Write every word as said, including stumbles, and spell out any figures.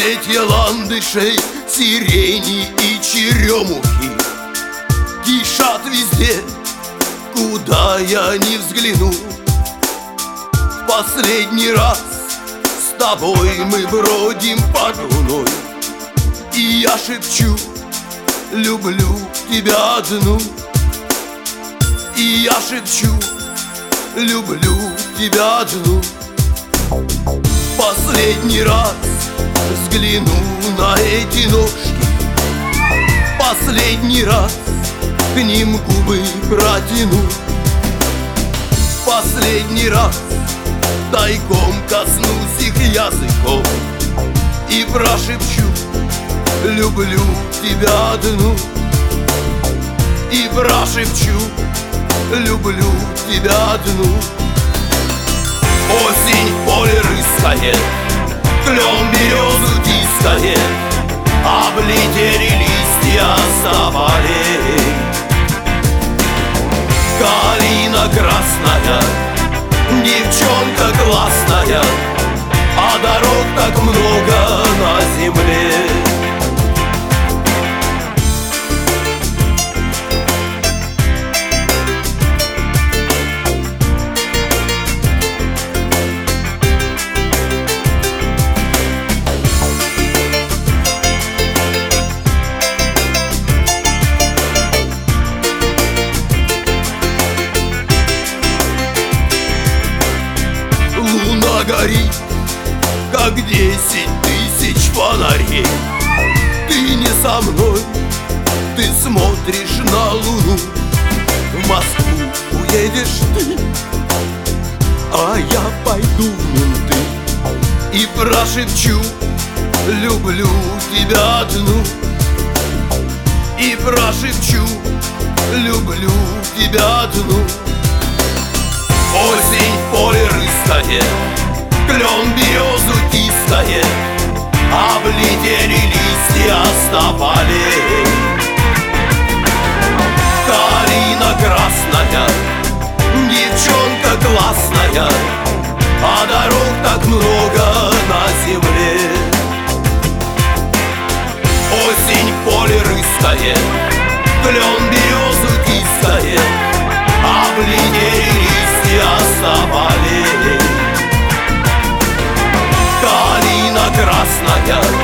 Соцветия ландышей, сирени и черемухи кишат везде, куда я не взгляну. В последний раз с тобой мы бродим под луной, и я шепчу: люблю тебя одну. И я шепчу: люблю тебя одну. Последний раз взгляну на эти ножки, последний раз к ним губы протяну, последний раз тайком коснусь их языком и прошепчу: люблю тебя одну. И прошепчу: люблю тебя одну. Осень в поле рыскает, клен березу тискает, облетели листья соболей. Калина красная, девчонка классная, а дорог так много на земле. Луна горит, как десять тысяч фонарей. Ты не со мной, ты смотришь на луну. В Москву уедешь ты, а я пойду в менты и прошепчу: люблю тебя одну. И прошепчу: люблю тебя одну. Осень в поле рыскает, клен березу тискает, облетели листья тополей. Калина красная, девчонка классная, а дорог так много на земле. Осень в поле рыскает, клен березу тискает, облетели листья тополей. Калина красная,